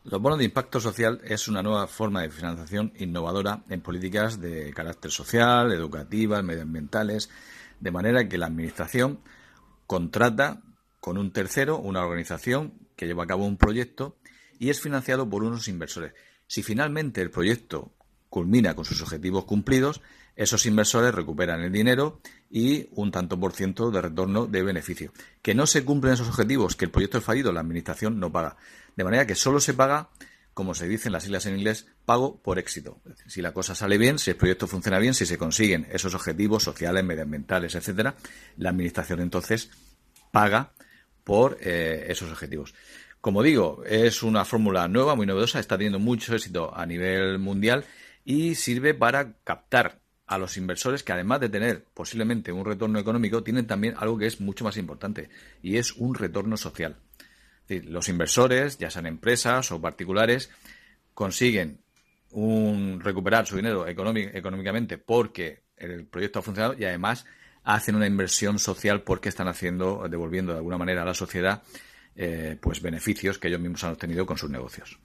Los bonos de impacto social es una nueva forma de financiación innovadora en políticas de carácter social, educativas, medioambientales, de manera que la Administración contrata con un tercero, una organización que lleva a cabo un proyecto y es financiado por unos inversores. Si finalmente el proyecto culmina con sus objetivos cumplidos, esos inversores recuperan el dinero y un tanto por ciento de retorno de beneficio. Que no se cumplen esos objetivos, que el proyecto es fallido, la Administración no paga. De manera que solo se paga, como se dice en las siglas en inglés, pago por éxito. Es decir, si la cosa sale bien, si el proyecto funciona bien, si se consiguen esos objetivos sociales, medioambientales, etcétera, la Administración entonces paga por esos objetivos. Como digo, es una fórmula nueva, muy novedosa, está teniendo mucho éxito a nivel mundial y sirve para captar a los inversores que, además de tener posiblemente un retorno económico, tienen también algo que es mucho más importante y es un retorno social. Es decir, los inversores, ya sean empresas o particulares, consiguen recuperar su dinero económicamente porque el proyecto ha funcionado y además hacen una inversión social porque están devolviendo de alguna manera a la sociedad pues beneficios que ellos mismos han obtenido con sus negocios.